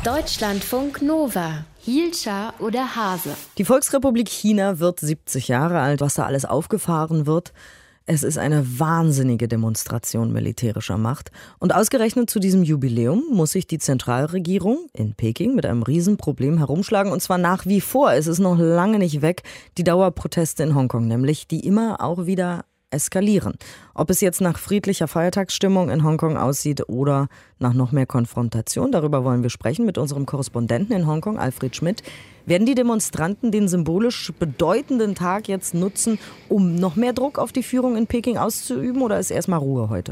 Deutschlandfunk Nova. Hielscher oder Hase? Die Volksrepublik China wird 70 Jahre alt. Was da alles aufgefahren wird, es ist eine wahnsinnige Demonstration militärischer Macht. Und ausgerechnet zu diesem Jubiläum muss sich die Zentralregierung in Peking mit einem Riesenproblem herumschlagen. Und zwar nach wie vor. Es ist noch lange nicht weg. Die Dauerproteste in Hongkong nämlich, die immer auch wieder eskalieren. Ob es jetzt nach friedlicher Feiertagsstimmung in Hongkong aussieht oder nach noch mehr Konfrontation, darüber wollen wir sprechen mit unserem Korrespondenten in Hongkong, Alfred Schmidt. Werden die Demonstranten den symbolisch bedeutenden Tag jetzt nutzen, um noch mehr Druck auf die Führung in Peking auszuüben, oder ist erstmal Ruhe heute?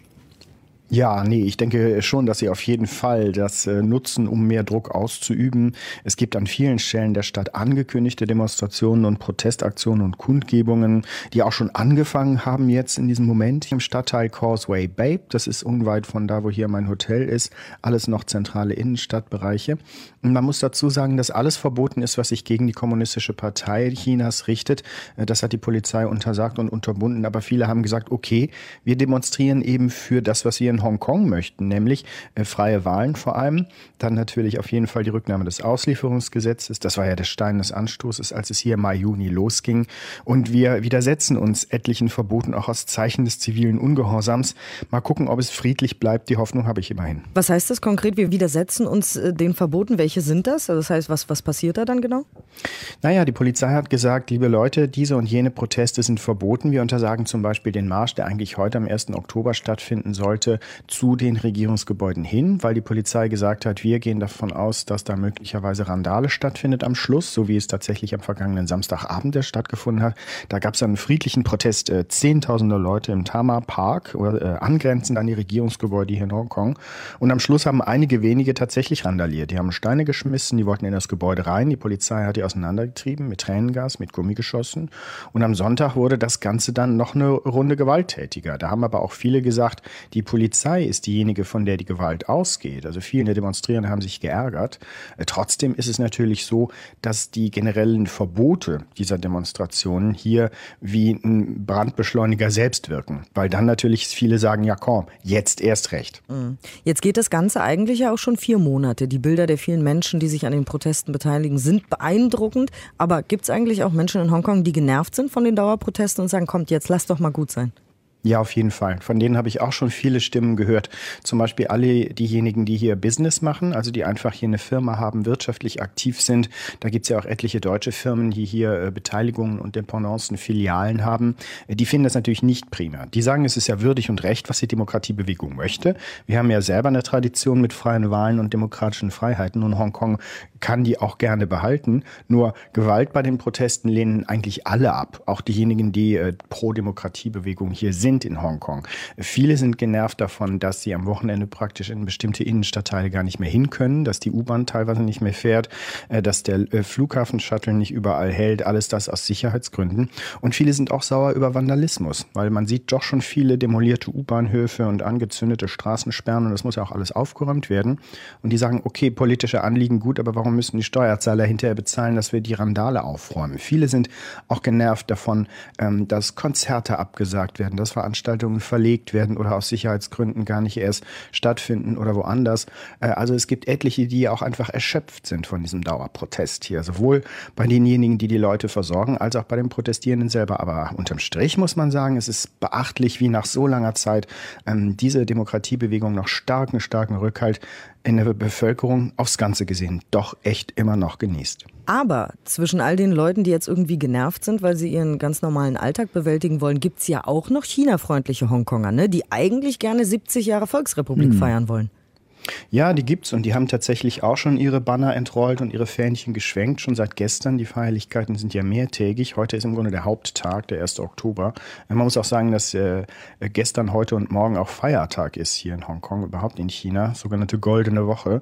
Ja, nee, ich denke schon, dass sie auf jeden Fall das nutzen, um mehr Druck auszuüben. Es gibt an vielen Stellen der Stadt angekündigte Demonstrationen und Protestaktionen und Kundgebungen, die auch schon angefangen haben jetzt in diesem Moment im Stadtteil Causeway Bay. Das ist unweit von da, wo hier mein Hotel ist. Alles noch zentrale Innenstadtbereiche. Und man muss dazu sagen, dass alles verboten ist, was sich gegen die Kommunistische Partei Chinas richtet. Das hat die Polizei untersagt und unterbunden. Aber viele haben gesagt, okay, wir demonstrieren eben für das, was wir in Hongkong möchten, nämlich freie Wahlen vor allem, dann natürlich auf jeden Fall die Rücknahme des Auslieferungsgesetzes, das war ja der Stein des Anstoßes, als es hier im Mai, Juni losging, und wir widersetzen uns etlichen Verboten auch als Zeichen des zivilen Ungehorsams. Mal gucken, ob es friedlich bleibt, die Hoffnung habe ich immerhin. Was heißt das konkret? Wir widersetzen uns den Verboten, welche sind das? Also das heißt, was passiert da dann genau? Naja, die Polizei hat gesagt, liebe Leute, diese und jene Proteste sind verboten. Wir untersagen zum Beispiel den Marsch, der eigentlich heute am 1. Oktober stattfinden sollte, zu den Regierungsgebäuden hin, weil die Polizei gesagt hat, wir gehen davon aus, dass da möglicherweise Randale stattfindet am Schluss, so wie es tatsächlich am vergangenen Samstagabend stattgefunden hat. Da gab es einen friedlichen Protest, Zehntausende Leute im Tama Park, angrenzend an die Regierungsgebäude hier in Hongkong. Und am Schluss haben einige wenige tatsächlich randaliert. Die haben Steine geschmissen, die wollten in das Gebäude rein. Die Polizei hat die auseinandergetrieben mit Tränengas, mit Gummigeschossen. Und am Sonntag wurde das Ganze dann noch eine Runde gewalttätiger. Da haben aber auch viele gesagt, die Polizei ist diejenige, von der die Gewalt ausgeht. Also viele der Demonstrierenden haben sich geärgert. Trotzdem ist es natürlich so, dass die generellen Verbote dieser Demonstrationen hier wie ein Brandbeschleuniger selbst wirken. Weil dann natürlich viele sagen, ja komm, jetzt erst recht. Jetzt geht das Ganze eigentlich ja auch schon 4 Monate. Die Bilder der vielen Menschen, die sich an den Protesten beteiligen, sind beeindruckend. Aber gibt es eigentlich auch Menschen in Hongkong, die genervt sind von den Dauerprotesten und sagen, kommt jetzt, lass doch mal gut sein? Ja, auf jeden Fall. Von denen habe ich auch schon viele Stimmen gehört. Zum Beispiel alle diejenigen, die hier Business machen, also die einfach hier eine Firma haben, wirtschaftlich aktiv sind. Da gibt es ja auch etliche deutsche Firmen, die hier Beteiligungen und Dependancen, Filialen haben. Die finden das natürlich nicht prima. Die sagen, es ist ja würdig und recht, was die Demokratiebewegung möchte. Wir haben ja selber eine Tradition mit freien Wahlen und demokratischen Freiheiten, und Hongkong kann die auch gerne behalten. Nur Gewalt bei den Protesten lehnen eigentlich alle ab. Auch diejenigen, die pro Demokratiebewegung hier sind in Hongkong. Viele sind genervt davon, dass sie am Wochenende praktisch in bestimmte Innenstadtteile gar nicht mehr hin können, dass die U-Bahn teilweise nicht mehr fährt, dass der Flughafen-Shuttle nicht überall hält, alles das aus Sicherheitsgründen. Und viele sind auch sauer über Vandalismus, weil man sieht doch schon viele demolierte U-Bahnhöfe und angezündete Straßensperren, und das muss ja auch alles aufgeräumt werden. Und die sagen, okay, politische Anliegen gut, aber warum müssen die Steuerzahler hinterher bezahlen, dass wir die Randale aufräumen? Viele sind auch genervt davon, dass Konzerte abgesagt werden, dass Veranstaltungen verlegt werden oder aus Sicherheitsgründen gar nicht erst stattfinden oder woanders. Also es gibt etliche, die auch einfach erschöpft sind von diesem Dauerprotest hier. Sowohl bei denjenigen, die die Leute versorgen, als auch bei den Protestierenden selber. Aber unterm Strich muss man sagen, es ist beachtlich, wie nach so langer Zeit diese Demokratiebewegung noch starken Rückhalt in der Bevölkerung aufs Ganze gesehen doch echt immer noch genießt. Aber zwischen all den Leuten, die jetzt irgendwie genervt sind, weil sie ihren ganz normalen Alltag bewältigen wollen, gibt es ja auch noch China-freundliche Hongkonger, ne? Die eigentlich gerne 70 Jahre Volksrepublik feiern wollen. Ja, die gibt's, und die haben tatsächlich auch schon ihre Banner entrollt und ihre Fähnchen geschwenkt, schon seit gestern. Die Feierlichkeiten sind ja mehrtägig. Heute ist im Grunde der Haupttag, der 1. Oktober. Man muss auch sagen, dass gestern, heute und morgen auch Feiertag ist hier in Hongkong, überhaupt in China, sogenannte Goldene Woche.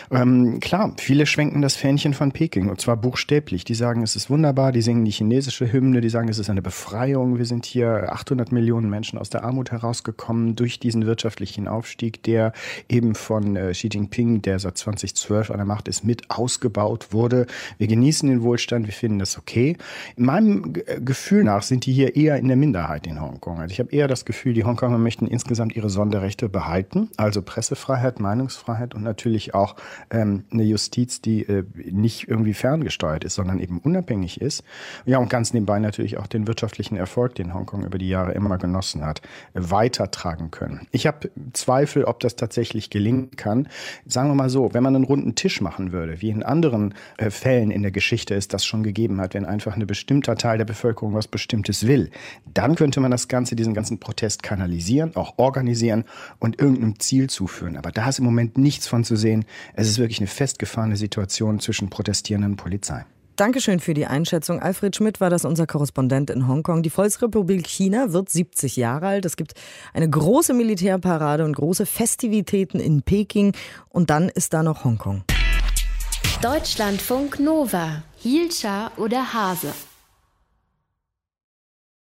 Klar, viele schwenken das Fähnchen von Peking, und zwar buchstäblich. Die sagen, es ist wunderbar, die singen die chinesische Hymne, die sagen, es ist eine Befreiung. Wir sind hier 800 Millionen Menschen aus der Armut herausgekommen durch diesen wirtschaftlichen Aufstieg, der eben von Xi Jinping, der seit 2012 an der Macht ist, mit ausgebaut wurde. Wir genießen den Wohlstand, wir finden das okay. In meinem Gefühl nach sind die hier eher in der Minderheit in Hongkong. Also ich habe eher das Gefühl, die Hongkonger möchten insgesamt ihre Sonderrechte behalten, also Pressefreiheit, Meinungsfreiheit und natürlich auch eine Justiz, die nicht irgendwie ferngesteuert ist, sondern eben unabhängig ist. Ja, und ganz nebenbei natürlich auch den wirtschaftlichen Erfolg, den Hongkong über die Jahre immer genossen hat, weitertragen können. Ich habe Zweifel, ob das tatsächlich gelingen kann. Sagen wir mal so, wenn man einen runden Tisch machen würde, wie in anderen Fällen in der Geschichte es das schon gegeben hat, wenn einfach ein bestimmter Teil der Bevölkerung was Bestimmtes will, dann könnte man diesen ganzen Protest kanalisieren, auch organisieren und irgendeinem Ziel zuführen. Aber da ist im Moment nichts von zu sehen. Es ist wirklich eine festgefahrene Situation zwischen Protestierenden und Polizei. Dankeschön für die Einschätzung. Alfred Schmidt war das, unser Korrespondent in Hongkong. Die Volksrepublik China wird 70 Jahre alt. Es gibt eine große Militärparade und große Festivitäten in Peking. Und dann ist da noch Hongkong. Deutschlandfunk Nova. Hielscher oder Hase?